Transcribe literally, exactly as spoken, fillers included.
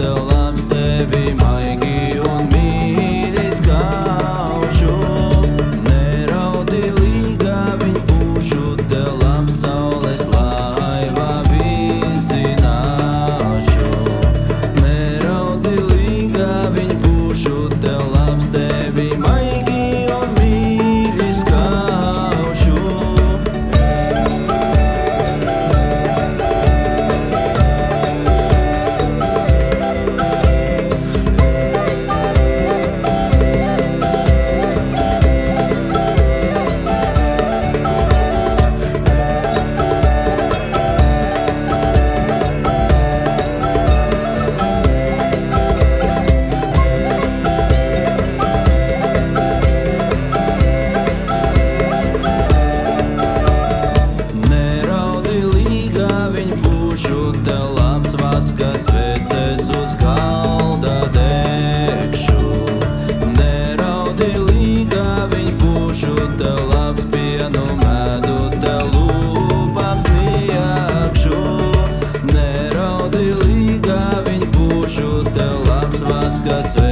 tev labs, tevi maigi un mīļi skaušu. Neraudi līgā viņ būšu tev labs, saules laivā vizināšu. Neraudi līgā viņ būšu tev labs, tevi maigi un mīļi skaušu. Tev labs vaska sveces uz galda degšu. Neraudi līgā viņ būšu tev labs, pienu medu tev lūpām sniegšu. Neraudi līgā viņ būšu tev labs vaska sveces.